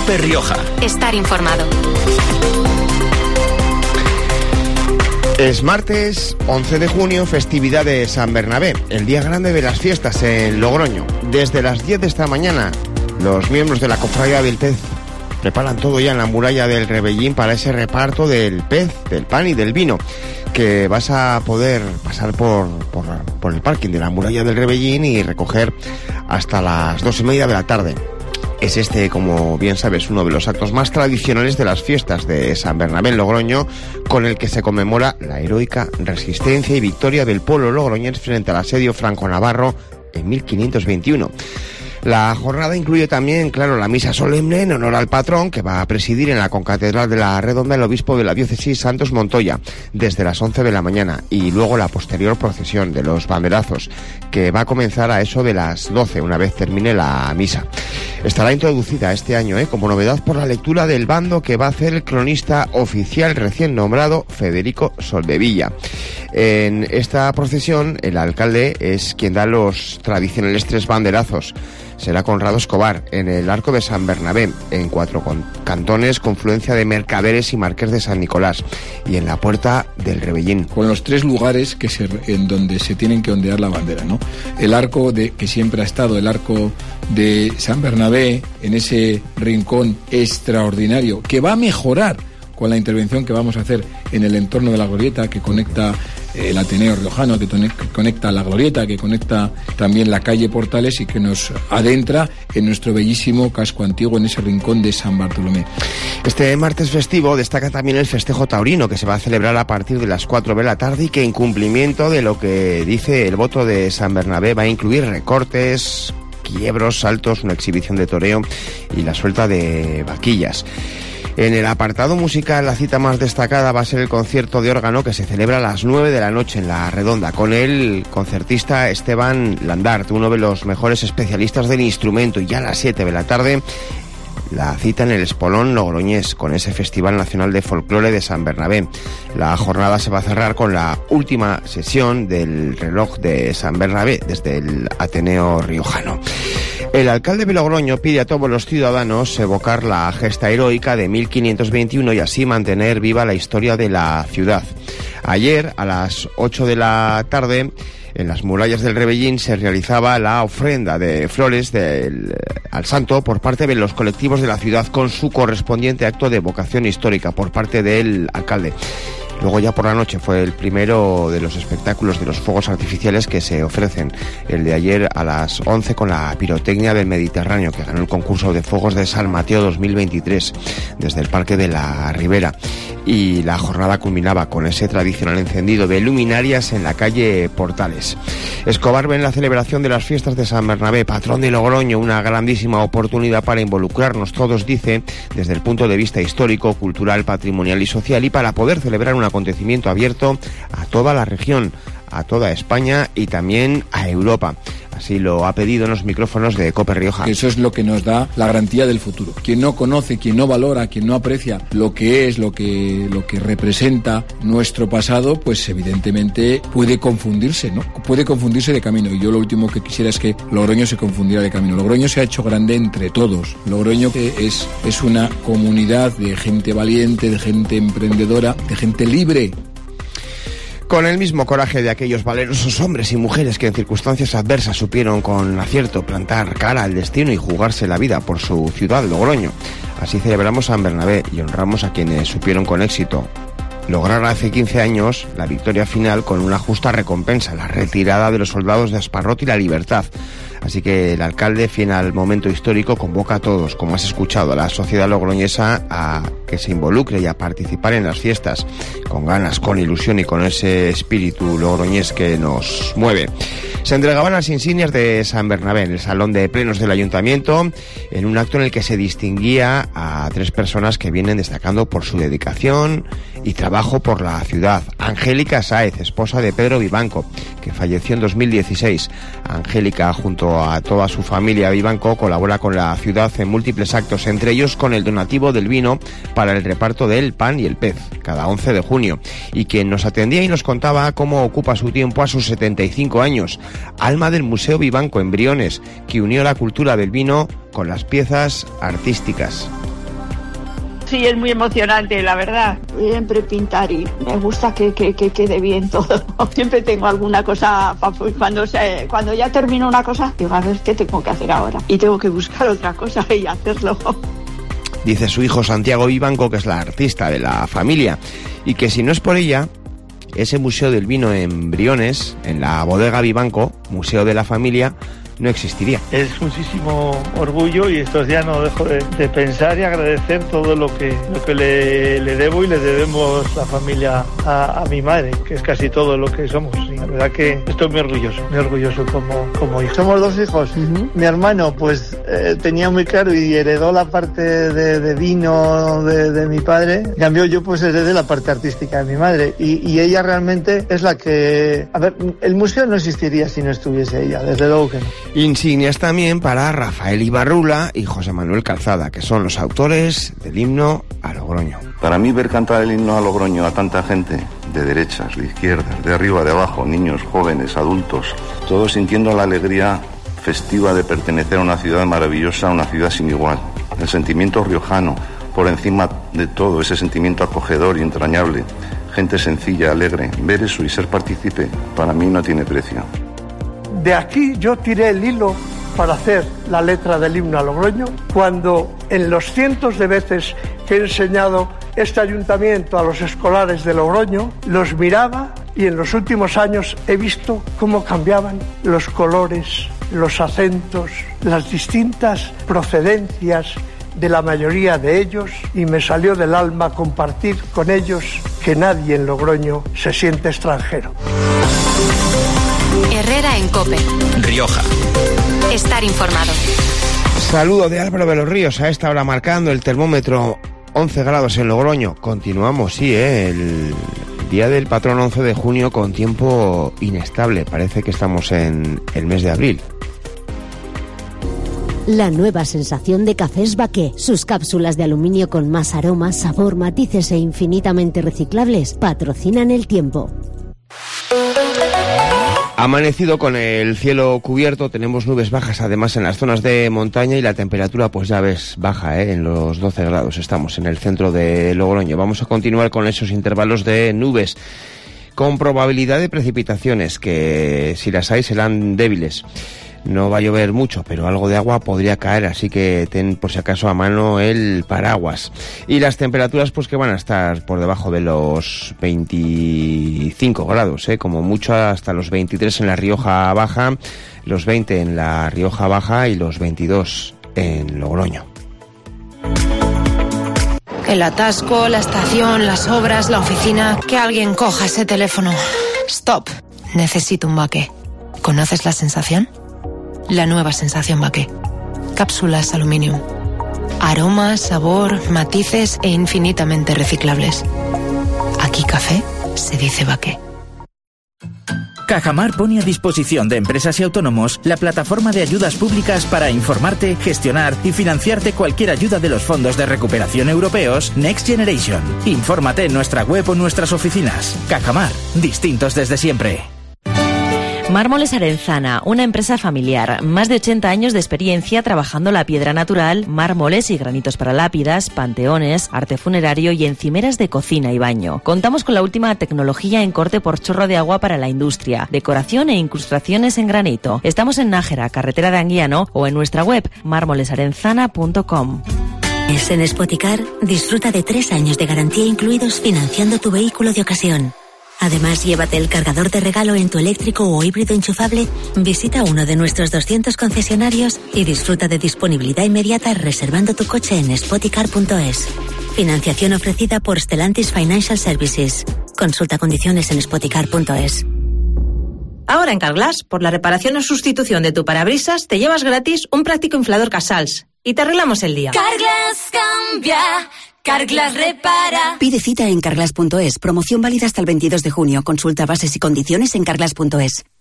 COPE Rioja. Estar informado. Es martes 11 de junio, festividad de San Bernabé, el día grande de las fiestas en Logroño. Desde las 10 de esta mañana, los miembros de la Cofradía del Pez preparan todo ya en la muralla del Rebellín para ese reparto del pez, del pan y del vino, que vas a poder pasar por el parking de la muralla del Rebellín y recoger hasta las 2:30 de la tarde. Es este, como bien sabes, uno de los actos más tradicionales de las fiestas de San Bernabé en Logroño, con el que se conmemora la heroica resistencia y victoria del pueblo logroñés frente al asedio franco-navarro en 1521. La jornada incluye también, claro, la misa solemne en honor al patrón, que va a presidir en la concatedral de la Redonda el obispo de la diócesis Santos Montoya desde las 11 de la mañana, y luego la posterior procesión de los banderazos, que va a comenzar a eso de las 12 una vez termine la misa. Estará introducida este año como novedad por la lectura del bando que va a hacer el cronista oficial recién nombrado Federico Soldevilla. En esta procesión el alcalde es quien da los tradicionales 3 banderazos. Será Conrado Escobar en el Arco de San Bernabé, en 4 cantones, confluencia de Mercaderes y Marqués de San Nicolás, y en la Puerta del Rebellín. Con los 3 lugares en donde se tienen que ondear la bandera, ¿no? El arco que siempre ha estado, el Arco de San Bernabé, en ese rincón extraordinario, que va a mejorar con la intervención que vamos a hacer en el entorno de la glorieta, que conecta el Ateneo Riojano, que conecta la glorieta, que conecta también la calle Portales y que nos adentra en nuestro bellísimo casco antiguo, en ese rincón de San Bartolomé. Este martes festivo destaca también el festejo taurino, que se va a celebrar a partir de las 4 de la tarde y que, en cumplimiento de lo que dice el voto de San Bernabé, va a incluir recortes, quiebros, saltos, una exhibición de toreo y la suelta de vaquillas. En el apartado musical, la cita más destacada va a ser el concierto de órgano, que se celebra a las 9 de la noche en la Redonda, con el concertista Esteban Landart, uno de los mejores especialistas del instrumento, y ya a las 7 de la tarde la cita en el Espolón logroñés, con ese Festival Nacional de Folclore de San Bernabé. La jornada se va a cerrar con la última sesión del reloj de San Bernabé desde el Ateneo Riojano. El alcalde de Logroño pide a todos los ciudadanos evocar la gesta heroica de 1521 y así mantener viva la historia de la ciudad. Ayer, a las 8 de la tarde, en las murallas del Rebellín se realizaba la ofrenda de flores al santo por parte de los colectivos de la ciudad, con su correspondiente acto de evocación histórica por parte del alcalde. Luego, ya por la noche, fue el primero de los espectáculos de los fuegos artificiales que se ofrecen. El de ayer a las 11 con la pirotecnia del Mediterráneo, que ganó el concurso de fuegos de San Mateo 2023 desde el Parque de la Ribera. Y la jornada culminaba con ese tradicional encendido de luminarias en la calle Portales. Escobar ve en la celebración de las fiestas de San Bernabé, patrón de Logroño, una grandísima oportunidad para involucrarnos todos, dice, desde el punto de vista histórico, cultural, patrimonial y social, y para poder celebrar un acontecimiento abierto a toda la región, a toda España y también a Europa. Así lo ha pedido en los micrófonos de COPE Rioja. Eso es lo que nos da la garantía del futuro. Quien no conoce, quien no valora, quien no aprecia lo que es, lo que representa nuestro pasado, pues evidentemente puede confundirse, ¿no? Puede confundirse de camino. Y yo lo último que quisiera es que Logroño se confundiera de camino. Logroño se ha hecho grande entre todos. Logroño es una comunidad de gente valiente, de gente emprendedora, de gente libre. Con el mismo coraje de aquellos valerosos hombres y mujeres que en circunstancias adversas supieron con acierto plantar cara al destino y jugarse la vida por su ciudad, Logroño. Así celebramos San Bernabé y honramos a quienes supieron con éxito lograr hace 15 años la victoria final con una justa recompensa, la retirada de los soldados de Asparrot y la libertad. Así que el alcalde, fiel al momento histórico, convoca a todos, como has escuchado, a la sociedad logroñesa a que se involucre y a participar en las fiestas con ganas, con ilusión y con ese espíritu logroñés que nos mueve. Se entregaban las insignias de San Bernabé en el Salón de Plenos del Ayuntamiento, en un acto en el que se distinguía a 3 personas que vienen destacando por su dedicación y trabajo por la ciudad. Angélica Sáez, esposa de Pedro Vivanco, que falleció en 2016. Angélica, junto a toda su familia Vivanco, colabora con la ciudad en múltiples actos, entre ellos con el donativo del vino para el reparto del pan y el pez, cada 11 de junio. Y quien nos atendía y nos contaba cómo ocupa su tiempo a sus 75 años, alma del Museo Vivanco en Briones, que unió la cultura del vino con las piezas artísticas. Sí, es muy emocionante, la verdad. Siempre pintar y me gusta que quede bien todo. Siempre tengo alguna cosa, cuando ya termino una cosa, digo, a ver qué tengo que hacer ahora. Y tengo que buscar otra cosa y hacerlo. Dice su hijo Santiago Vivanco, que es la artista de la familia, y que si no es por ella, ese Museo del Vino en Briones, en la bodega Vivanco, Museo de la Familia, no existiría. Es muchísimo orgullo y estos días no dejo de pensar y agradecer todo lo que le debo y le debemos la familia a mi madre, que es casi todo lo que somos. Y la verdad que estoy muy orgulloso como hijo. Somos 2 hijos. Uh-huh. Mi hermano pues tenía muy claro y heredó la parte de vino de mi padre. En cambio yo pues heredé la parte artística de mi madre y ella realmente es la que... A ver, el museo no existiría si no estuviese ella, desde luego que no. Insignias también para Rafael Ibarrula y José Manuel Calzada, que son los autores del himno a Logroño. Para mí ver cantar el himno a Logroño a tanta gente, de derechas, de izquierdas, de arriba, de abajo, niños, jóvenes, adultos, todos sintiendo la alegría festiva de pertenecer a una ciudad maravillosa, una ciudad sin igual. El sentimiento riojano, por encima de todo, ese sentimiento acogedor y entrañable. Gente sencilla, alegre, ver eso y ser partícipe, para mí no tiene precio. De aquí yo tiré el hilo para hacer la letra del himno a Logroño, cuando en los cientos de veces que he enseñado este ayuntamiento a los escolares de Logroño, los miraba y en los últimos años he visto cómo cambiaban los colores, los acentos, las distintas procedencias de la mayoría de ellos, y me salió del alma compartir con ellos que nadie en Logroño se siente extranjero. Herrera en COPE. Rioja. Estar informado. Saludo de Álvaro de los Ríos, a esta hora marcando el termómetro 11 grados en Logroño. Continuamos, sí, el día del patrón 11 de junio con tiempo inestable. Parece que estamos en el mes de abril. La nueva sensación de Cafés Baqué. Sus cápsulas de aluminio con más aroma, sabor, matices e infinitamente reciclables patrocinan el tiempo. Ha amanecido con el cielo cubierto, tenemos nubes bajas además en las zonas de montaña y la temperatura pues ya ves baja, en los 12 grados estamos en el centro de Logroño. Vamos a continuar con esos intervalos de nubes con probabilidad de precipitaciones que si las hay serán débiles. No va a llover mucho, pero algo de agua podría caer, así que ten por si acaso a mano el paraguas. Y las temperaturas pues que van a estar por debajo de los 25 grados, como mucho hasta los 23 en la Rioja Baja, los 20 en la Rioja Baja y los 22 en Logroño. El atasco, la estación, las obras, la oficina... Que alguien coja ese teléfono. Stop. Necesito un Baqué. ¿Conoces la sensación? La nueva sensación Baqué. Cápsulas aluminium. Aroma, sabor, matices e infinitamente reciclables. Aquí café se dice Baqué. Cajamar pone a disposición de empresas y autónomos la plataforma de ayudas públicas para informarte, gestionar y financiarte cualquier ayuda de los fondos de recuperación europeos Next Generation. Infórmate en nuestra web o nuestras oficinas. Cajamar, distintos desde siempre. Mármoles Arenzana, una empresa familiar, más de 80 años de experiencia trabajando la piedra natural, mármoles y granitos para lápidas, panteones, arte funerario y encimeras de cocina y baño. Contamos con la última tecnología en corte por chorro de agua para la industria, decoración e incrustaciones en granito. Estamos en Nájera, carretera de Anguiano, o en nuestra web mármolesarenzana.com. En Spoticar, disfruta de 3 años de garantía incluidos financiando tu vehículo de ocasión. Además, llévate el cargador de regalo en tu eléctrico o híbrido enchufable, visita uno de nuestros 200 concesionarios y disfruta de disponibilidad inmediata reservando tu coche en spoticar.es. Financiación ofrecida por Stellantis Financial Services. Consulta condiciones en spoticar.es. Ahora en Carglass, por la reparación o sustitución de tu parabrisas, te llevas gratis un práctico inflador Casals y te arreglamos el día. Carglass cambia. Carglass repara. Pide cita en carglass.es. Promoción válida hasta el 22 de junio. Consulta bases y condiciones en carglass.es.